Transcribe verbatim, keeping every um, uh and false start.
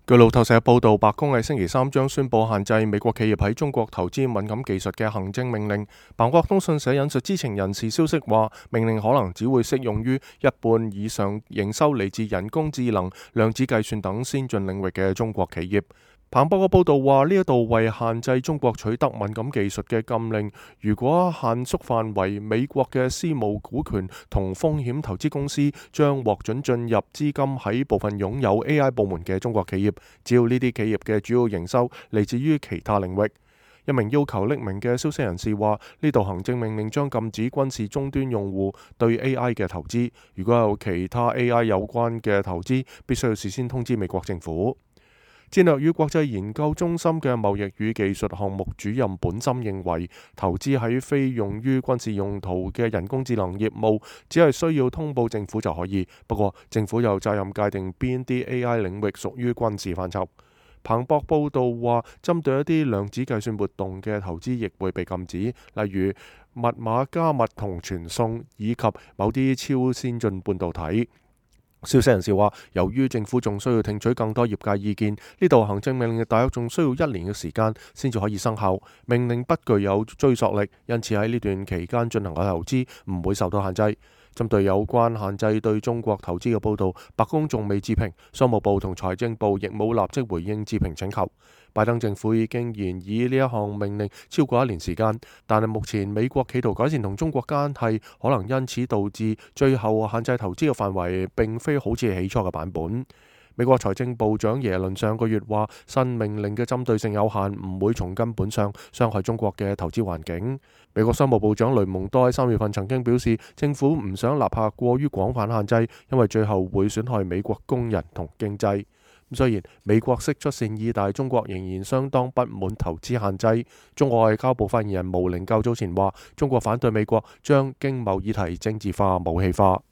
據路透社報道，白宮喺星期三將宣布限制美國企業喺中國投資敏感技術嘅行政命令。彭博通訊社引述知情人士消息話，命令可能只會適用於一半以上營收嚟自人工智能、量子計算等先進領域嘅中國企業。彭博嘅報道話，呢一度為限制中國取得敏感技術嘅禁令，如果限縮範圍，美國嘅私募股權同風險投資公司將獲准進入資金喺部分擁有 A I 部門嘅中國企業，只要呢啲企業嘅主要營收嚟自於其他領域。一名要求匿名嘅消息人士話，呢度行政命令將禁止軍事終端用戶對 A I 嘅投資，如果有其他 A I 有關嘅投資，必須要事先通知美國政府。戰略與國際研究中心嘅貿易與技術項目主任本森認為，投資喺非用於軍事用途嘅人工智能業務，只係需要通報政府就可以。不過，政府有責任界定邊啲 A I 領域屬於軍事範疇。彭博報道話，針對一啲量子計算活動嘅投資亦會被禁止，例如密碼加密同傳送，以及某啲超先進半導體。消息人士話，由於政府仲需要聽取更多業界意見，呢度行政命令大約仲需要一年嘅時間先至可以生效。命令不具有追溯力，因此喺呢段期間進行嘅投資唔會受到限制。針對有關限制對中國投資嘅報導，白宮仲未置評，商務部同財政部亦冇立即回應置評請求。拜登政府已經研議呢一項命令超過一年時間，但係目前美國企圖改善同中國關係，可能因此導致最後限制投資嘅範圍並非好似起初嘅版本。美國財政部長耶倫上個月話，新命令嘅針對性有限，唔會從根本上傷害中國嘅投資環境。美國商務部長雷蒙多喺三月份曾經表示，政府唔想立下過於廣泛限制，因為最後會損害美國工人同經濟。雖然美國釋出善意，但中國仍然相當不滿投資限制。中國外交部發言人毛寧較早前話，中國反對美國將經貿議題政治化、武器化。